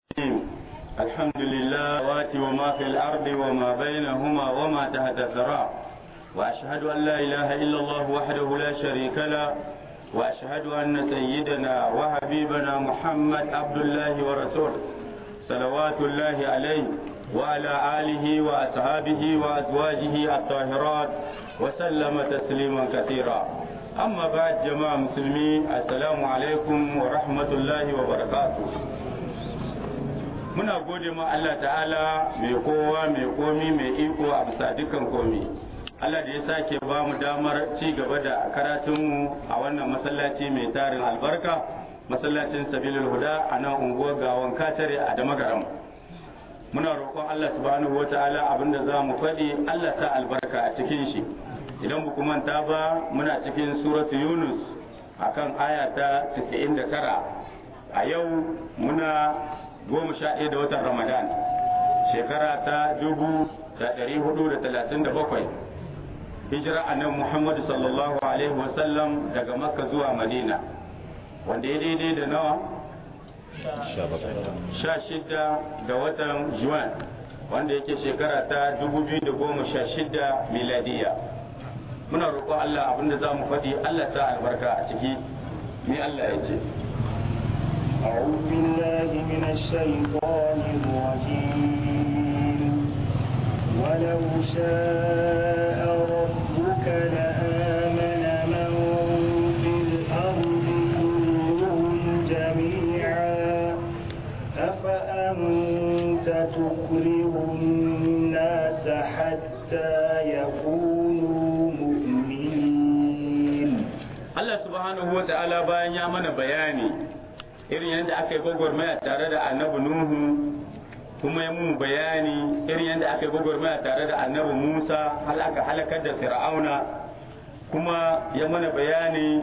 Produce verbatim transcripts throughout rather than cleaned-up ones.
الحمد لله وما في الأرض وما بينهما وما تحت الثرى وأشهد أن لا إله إلا الله وحده لا شريك له وأشهد أن سيدنا وحبيبنا محمد عبد الله ورسوله صلوات الله عليه وعلى آله وأصحابه وأزواجه الطاهرات وسلم تسليما كثيرا. أما بعد جماعة مسلمين السلام عليكم ورحمة الله وبركاته. muna gode ma Allah ta'ala mai kowa mai komi mai iko a bisa dukkan komi. Allah da ya sake ba mu damar ci gaba da karatunmu a wannan masallaci mai tarin albarka, masallacin Sabilul Huda a nan unguwar Gawan Katare a Damagaram. Muna roƙon Allah subhanahu wa ta'ala abinda za mu faɗi Allah sa albarka a cikin shi. Idan ba ku manta ba muna cikin suratu Yunus akan aya ta tisa'in da tara. A yau muna goma sha ɗaya da watan Ramadan shekara ta dubu da ɗari hudu da talatin da bakwai hijira annabi Muhammadu sallallahu alaihi wasallam daga Makka zuwa Madina wanda ya daidai da nawa sha shida da watan Juwan wanda yake shekara ta dubu biyu da goma sha shida miladiya. Muna roƙo Allah abinda za mu faɗi Allah sa albarka a ciki. Ni Allah ya ce أعوذ بالله من الشيطان الرجيم ولو شاء ربك لآمن من في الأرض كلهم جميعا أفأنت تكره الناس حتى يكونوا مؤمنين. الله سبحانه وتعالى بيان يا من بياني irin yadda aka yi gwagwarmaya tare da annabi Nuhu kuma ya mun bayani irin yadda aka yi gwagwarmaya tare da annabi Musa har aka halakar da Fir'auna kuma ya mana bayani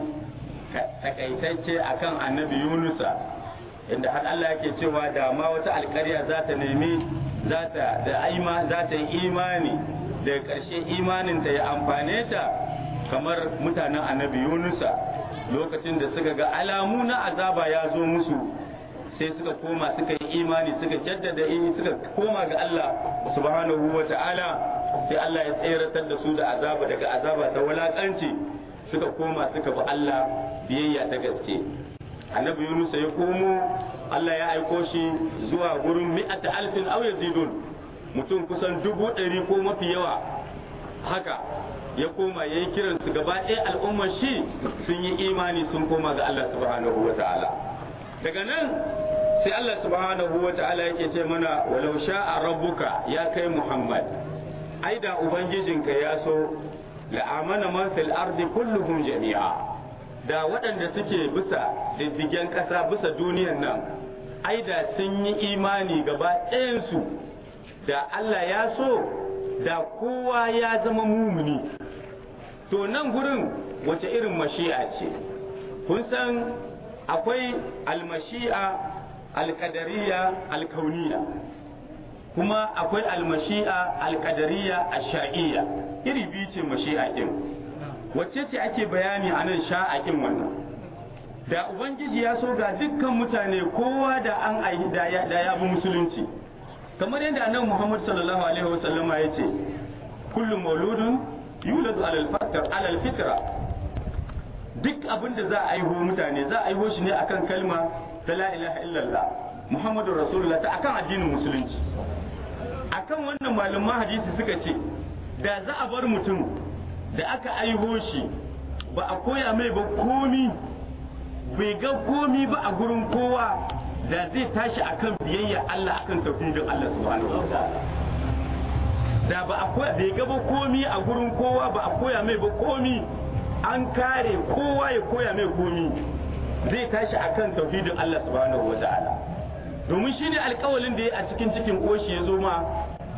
takaitacce akan annabi Yunusa inda har Allah yake cewa da ma wata alƙarya za ta nemi za ta da aima za ta yi imani daga ƙarshe imanin ta ya amfane ta kamar mutanen annabi Yunusa lokacin da suka ga alamu na azaba ya zo musu sai suka koma suka yi imani suka jaddada in suka koma ga Allah subhanahu wa ta'ala sai Allah ya tseratar da su da azaba daga azaba ta wulakanci suka koma suka bi Allah biyayya ta gaske. Annabi Yunus ya komo Allah ya aiko shi zuwa gurin mi'ata alfin aw yazidun mutum kusan dubu ɗari ko mafi yawa haka ya koma ya yi kiransu gaba ɗaya al'ummar shi sun yi imani sun koma ga Allah subhanahu wa ta'ala. Daga nan sai Allah subhanahu wa ta'ala yake ce mana walau sha'a rabbuka ya kai Muhammad ai da ubangijinka ya so la'amana man fil ardi kulluhum jami'a da waɗanda suke bisa diddigen ƙasa bisa duniyan nan ai da sun yi imani gaba ɗayansu da Allah ya so da kowa ya zama mumuni. To nan gurin wace irin mashi'a ce? Kun san akwai almashi'a alkadariya alkauniya kuma akwai almashi'a alkadariya asha'iyya iri biyu ce mashi'a ɗin. Wacce ce ake bayani a nan sha'aƙin wannan? Da Ubangiji ya so ga dukkan mutane kowa da an ayi da ya bi musulunci. Kamar yadda annabi Muhammad sallallahu alaihi wasallama ya ce kullu mauludun yuladu alal fitra duk abin da za a aiho mutane za a aiho shi ne akan kalma ta la ilaha illallah muhammadu rasulullah ta akan addinin musulunci. Akan wannan malaman hadisi suka ce da za a bar mutum da aka aiho shi ba a koya mai ba komi bai ga komi ba a gurin kowa da zai tashi akan biyayya Allah akan tauhidin Allah subhanahu wa ta'ala. Da ba a koya bai gaba komi a gurin kowa ba a koya mai ba komi an kare kowa ya koya mai komi zai tashi akan tauhidin Allah subhanahu wata'ala domin shi ne alƙawalin da ya a cikin cikin koshi ya zo ma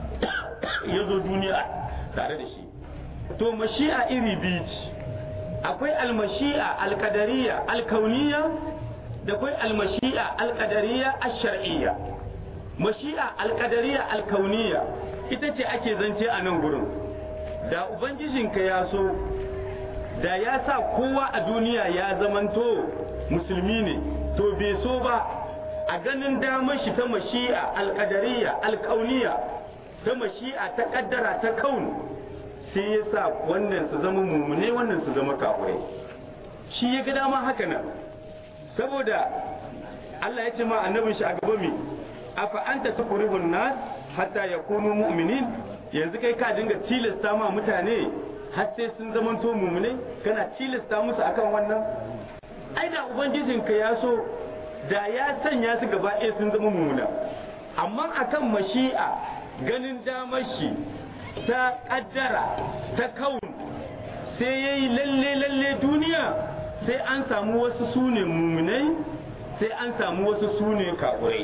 ya zo duniya tare da shi. To mashi'a iri biyu akwai almashi'a alqadariyya alkauniyya da akwai almashi'a alqadariyya ash-shar'iyya. Mashi'a alqadariyya alkauniyya ita ce ake zance a nan gurin. Da ubangijinka ya so da ya sa kowa a duniya ya zamanto musulmi ne to bai so ba a ganin damar shi ta mashi'a alƙadariya alƙauniya ta mashi'a ta ƙaddara ta kaun sai ya sa wannan su zama mumune wannan su zama kafirai shi ya ga dama haka nan saboda Allah ya ce ma annabin shi a gaba mi afa anta tukrihun nas hatta yakunu mu'minin yanzu kai ka dinga tilasta ma mutane har sai sun zamanto mumune kana tilasta musu akan wannan ai da ubangijinka ya so da ya sanya su gaba ɗaya sun zama mumuna amma akan mashi'a ganin damar shi ta kaddara ta kaun sai yayi lalle lalle duniya sai an samu wasu sune mumunai sai an samu wasu sune kafirai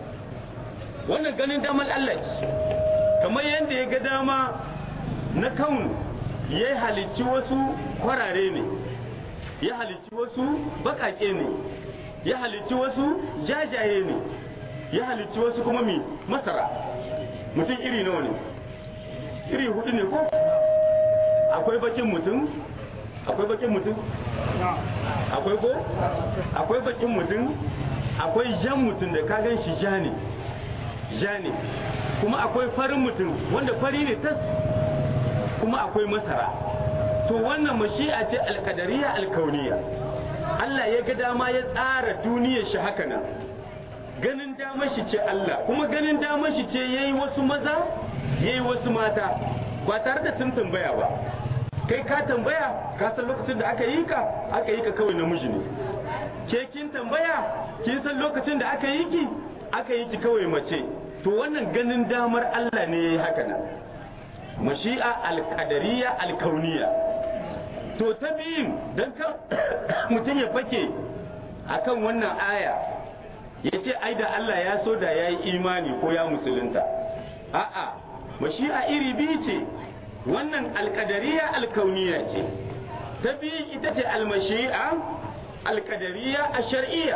wannan ganin damar Allah ce kamar yadda ya ga dama na kaun ya halicci wasu kwarare ne ya halicci wasu bakake ne ya halicci wasu jajaye ne ya halicci wasu kuma mi masara mutum iri nawa ne iri hudu ne ko akwai bakin mutum akwai bakin mutum akwai ko akwai bakin mutum akwai jan mutum da ka gan shi ja ne ja ne kuma akwai farin mutum wanda fari ne tas kuma akwai masara to wannan mashi'a ce alkadariya alkauniya Allah ya ga dama ya tsara duniyar shi haka nan ganin damar shi ce Allah kuma ganin damar shi ce yayi wasu maza yayi wasu mata ba tare da sun tambaya ba kai ka tambaya ka san lokacin da aka yi ka aka yi ka kawai namiji ne ke kin tambaya kin san lokacin da aka yi ki aka yi ki kawai mace to wannan ganin damar Allah ne yayi haka nan mashi'a alqadariya alkauniya to ta biyun dan kan mutum ya fake akan wannan aya ya ce ai da Allah ya so da yayi imani ko ya musulunta a'a mashi'a iri biyu ce wannan alqadariya alkauniya ce ta biyun ita ce almashi'a alqadariya ash-shar'iyya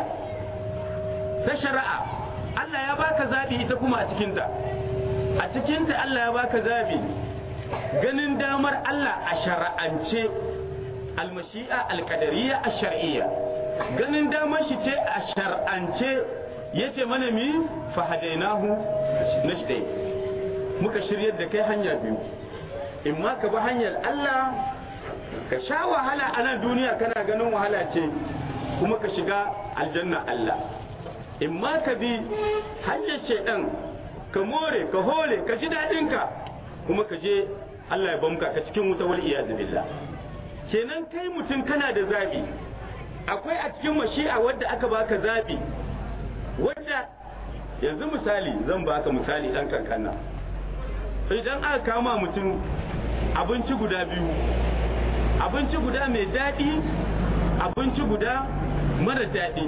ta shari'a Allah ya baka zabi ita kuma a cikinta a cikinta Allah ya baka zabi ganin damar Allah a shar'ance almashi'a alqadariya ash-shar'iyya ganin damar shi ce a shar'ance yace mana mi fahadainahu nashdai muka shiryar da kai hanya biyu in ma ka bi hanyar Allah ka sha wahala a nan duniya kana ganin wahala ce kuma ka shiga aljanna Allah in ma ka bi hanyar shaidan ka more ka hole ka ji daɗin ka kuma ka je Allah ya bamka ka cikin wuta wal iyaz billah kenan kai mutum kana da zabi akwai a cikin mashi'a wadda aka baka zabi wadda yanzu misali zan baka misali dan kankana idan aka kama mutum abinci guda biyu abinci guda mai daɗi abinci guda mara daɗi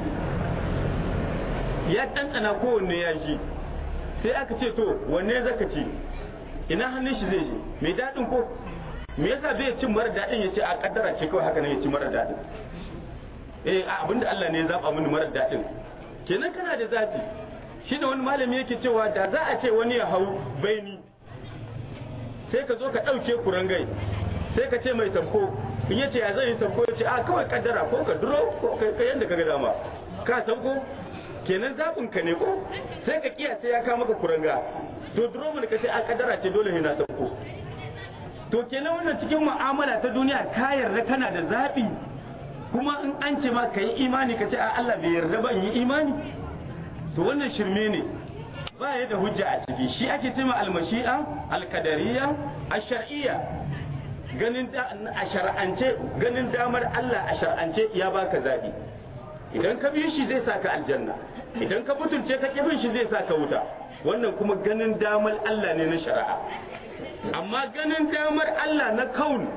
ya ɗanɗana kowanne ya shi sai aka ce to wanne zaka ci ina hannun shi zai shi mai daɗin ko me yasa bai cin mara daɗin ya ce a kaddara ce kawai haka ne ya ci mara daɗin eh abinda Allah ne ya zaba mini mara daɗin kenan kana da zafi shi da wani malami yake cewa da za a ce wani ya hau baini sai ka zo ka ɗauke kurangai sai ka ce mai tamko in yace ya zai yi tamko ya ce a kawai kaddara ko ka duro ko ka yanda ka ga dama ka tamko kenan zaɓin ka ne ko sai ka kiya sai ya kawo maka kuranga to duro mun ka ce a kaddara ce dole ne na tamko to kenan wannan cikin mu'amala ta duniya ka yarda kana da zaɓi kuma in an ce ma ka yi imani ka ce a Allah bai yarda ban yi imani to wannan shirme ne ba ya da hujja a ciki shi ake cewa almashi'a alqadariyya ash-shar'iyya ganin da a shar'ance ganin damar Allah a shar'ance ya baka zabi idan ka bi shi zai saka aljanna idan ka mutunce ka kibin shi zai saka wuta wannan kuma ganin damar Allah ne na shari'a amma ganin damar Allah na kaun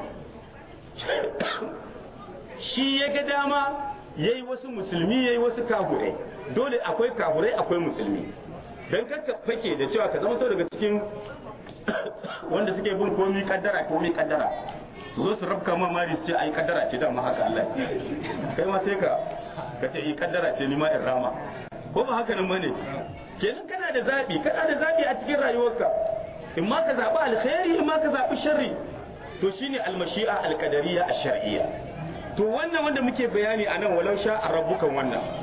shi ya ga dama yayi wasu musulmi yayi wasu kafurai dole akwai kafurai akwai musulmi dan kakka fake da cewa ka zama to daga cikin wanda suke bin komai kaddara komai kaddara su zo su rabka ma mari su ce ai kaddara ce da ma haka Allah kai ma sai ka ka ce ai kaddara ce ni ma in rama ko ba haka nan bane kenan kana da zabi kana da zabi a cikin rayuwarka in ma ka zabi alkhairi in ma ka zabi sharri to shine almashi'a alqadariyya ash-shar'iyya to wannan wanda muke bayani anan walau sha rabbukan wannan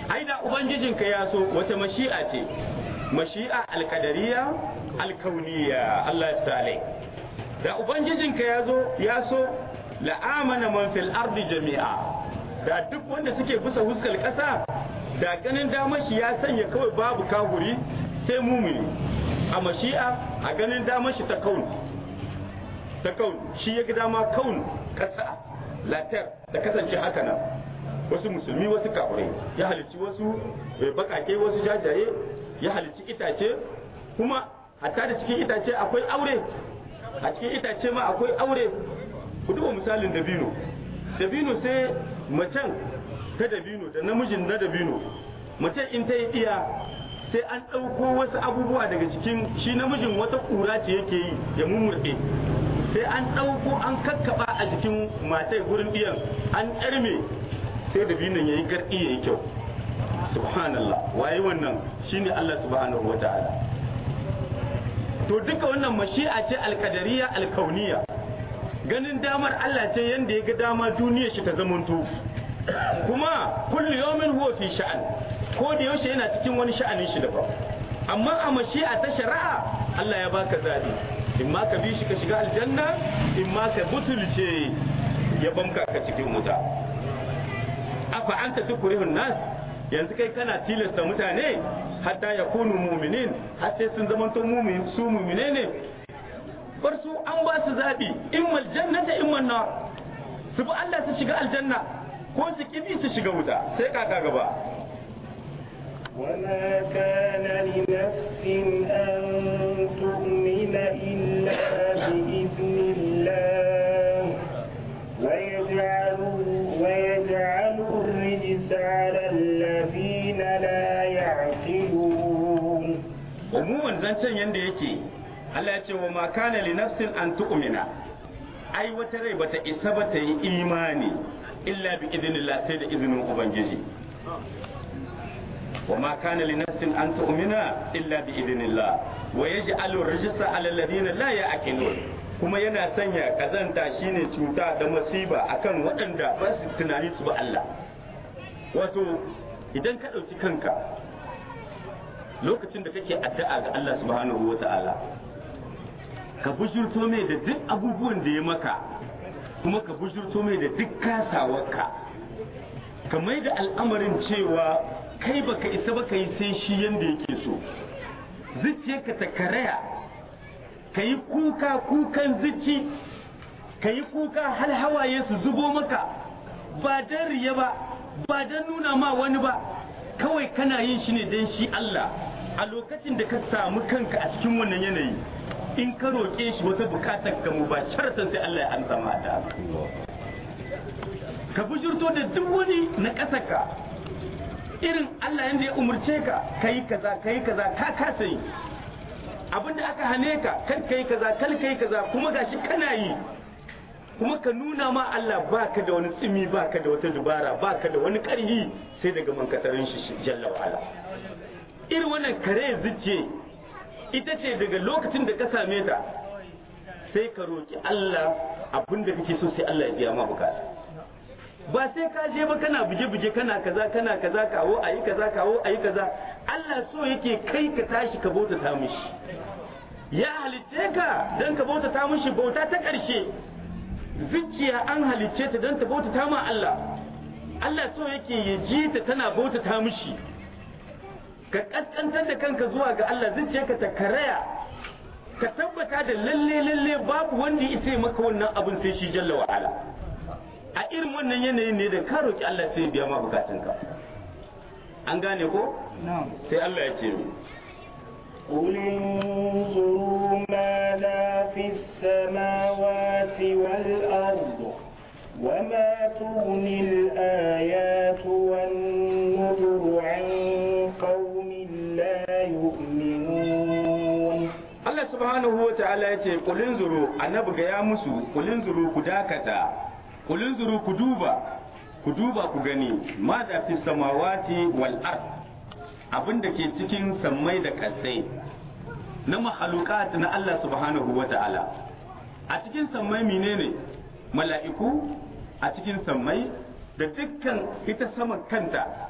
ai da ubangijinka ya so wata mashi'a ce mashi'a alkadariya alkauniya Allah ya sale da ubangijinka ya zo ya so la'amana man fil ardi jami'a da duk wanda suke bisa huskar kasa da ganin damar shi ya sanya kawai babu kahuri sai mumini a mashi'a a ganin damar shi ta kaun ta kaun shi ya ga dama kaun kasa latar da kasance haka nan wasu musulmi wasu kafirai ya halicci wasu bakake wasu jajaye ya halicci itace kuma hatta da cikin itace akwai aure a cikin itace ma akwai aure ku duba misalin dabino dabino sai macen ta dabino da namijin na dabino macen in ta yi iya sai an ɗauko wasu abubuwa daga cikin shi namijin wata ƙura ce yake yi ya mumurɗe sai an ɗauko an kakkaɓa a jikin matai gurin ɗiyan an ƙarme sai dabinon ya yi garɗi ya yi kyau subhanallah waye wannan shine Allah subhanahu wa ta'ala to duka wannan mashi'a ce alkadariya alkauniya ganin damar Allah ce yanda ya ga dama duniyar shi ta zamanto kuma kullu yawmin huwa fi sha'an ko da yaushe yana cikin wani sha'anin shi daban amma a mashi'a ta shari'a Allah ya baka zabi in ma ka bi shi ka shiga aljanna in ma ka butulce ya bamka ka cikin wuta afa anta tukrihun nas yanzu kai kana tilasta mutane hatta yakunu mu'minin har sai sun zamanto mu'min su mu'mine ne bar su an ba su zabi in wal jannata in wan nar su bi Allah su shiga aljanna ko su kibi su shiga wuta sai kaka gaba وما كان لنفس أن تؤمن إلا بإذن الله ويجعل ويجعل الرجس على الذين لا يعقلون. عموما زنتين يندي يكي Allah ya ce wa ma kana li nafsin an tu'mina ai wata rai bata isa ba ta yi imani illa bi idnillah sai da izinin ubangiji wa ma kana li nafsin an tu'mina illa bi idnillah wa yaj'alu rijsa ala alladhina la ya'qilun kuma yana sanya kazanta shine cuta da masiba akan waɗanda ba su tunani su ba Allah wato idan ka ɗauki kanka lokacin da kake addu'a ga Allah subhanahu wa ta'ala ka bujurto mai da duk abubuwan da ya maka kuma ka bujurto mai da duk kasawarka ka mai da al'amarin cewa kai baka isa ba ka yi sai shi yanda yake so zuciyarka ta karaya ka yi kuka kukan zuci ka yi kuka har hawaye su zubo maka ba don riya ba ba don nuna ma wani ba kawai kana yin shi ne don shi Allah a lokacin da ka samu kanka a cikin wannan yanayi in ka roƙe shi wata bukatar ka mu ba sharatan sai Allah ya amsa ma da ka bujurto da duk wani na ƙasarka irin Allah yanda ya umurce ka kai kaza kai kaza ka kasa yi abinda aka hane ka kan kai kaza kal kai kaza kuma gashi kana yi kuma ka nuna ma Allah baka da wani tsimi baka da wata dubara baka da wani ƙarfi sai daga mankatarin shi jalla wa ala irin wannan kare zuciye ita ce daga lokacin da ka same ta sai ka roki Allah abinda kake so sai Allah ya biya ma bukata ba sai ka je ba kana buge-buge kana kaza kana kaza kawo ayi kaza kawo ayi kaza Allah so yake kai ka tashi ka bauta ta mishi ya halicce ka dan ka bauta ta mishi bauta ta ƙarshe zuciya an halicce ta dan ta bauta ta ma Allah Allah so yake ya ji ta tana bauta ta mishi ka kaskantar da kanka zuwa ga Allah zuciyarka ta karaya ka tabbata da lalle lalle babu wanda ya isa maka wannan abin sai shi jalla wa ala a irin wannan yanayin ne da ka roki Allah sai biya ma bukatunka an gane ko sai Allah ya ce قل انظروا ماذا في السماوات والأرض وما تغني الآيات والنذر عن قوم لا يؤمنون. Allah subhanahu wa ta'ala ya ce kulin zuru annabi ga ya musu kulin zuru ku dakata kulin zuru ku duba ku duba ku gani ma da fi samawati wal ard abin da ke cikin sammai da kasai na mahalukat na Allah subhanahu wa ta'ala a cikin sammai menene mala'iku a cikin sammai da dukkan ita sama kanta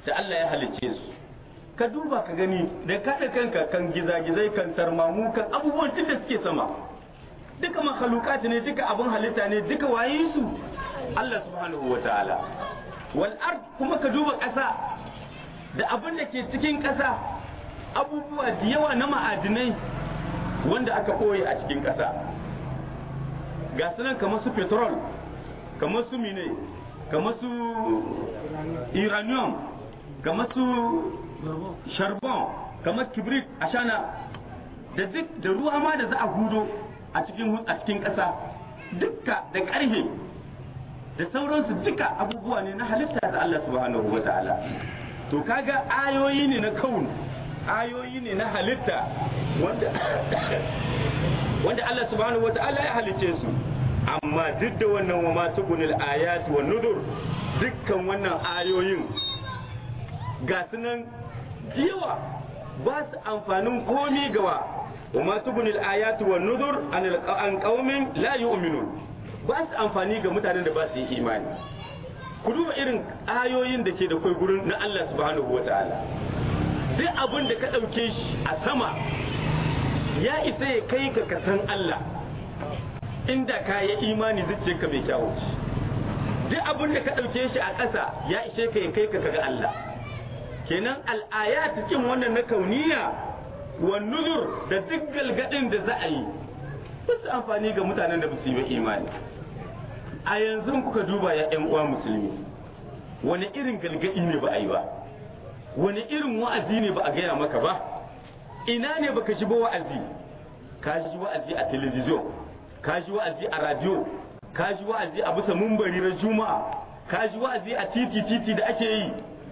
da Allah ya halicce su ka duba ka gani da kada kanka kan gizagizai kan tarmamu kan abubuwan da suke sama duka makhlukat ne duka abun halitta ne duka waye su Allah subhanahu wataala wal ard kuma ka duba ƙasa da abin da ke cikin ƙasa abubuwa da yawa na ma'adinai wanda aka koye a cikin ƙasa ga sunan kamar su petrol kamar su mine kamar su uranium kamar su charbon kamar kibrit ashana da duk da ruwa ma da za a hudo a cikin a cikin ƙasa dukka da ƙarfe da sauransu duka abubuwa ne na halitta da Allah subhanahu wataala to kaga ayoyi ne na kaun ayoyi ne na halitta wanda wanda Allah subhanahu wataala ya halicce su amma duk da wannan wa ma tukunil ayat wa nudur dukkan wannan ayoyin ga sunan jiwa ba su amfanin komi gawa wa ma tukunil ayat wa nudur an qaumin la yu'minun ba su amfani ga mutanen da ba su yi imani ku duba irin ayoyin da ke da kai gurin na Allah subhanahu wataala duk abin da ka ɗauke shi a sama ya isa ya kai ka kasan Allah inda ka yi imani zuciyarka mai kyawu ce duk abin da ka ɗauke shi a ƙasa ya ishe ka ya kai ka kaga Allah kenan al'ayat cikin wannan na kauniya wa nuzur da duk galgadin da za a yi ba su amfani ga mutanen da ba su yi imani a yanzu kuka duba ya ƴan uwa musulmi wani irin galgadi ne ba a yi ba wani irin wa'azi ne ba a gaya maka ba ina ne baka shi ba wa'azi ka shi wa'azi a telebijin ka shi wa'azi a radio ka shi wa'azi a bisa mumbari na juma'a ka shi wa'azi a titi titi da ake yi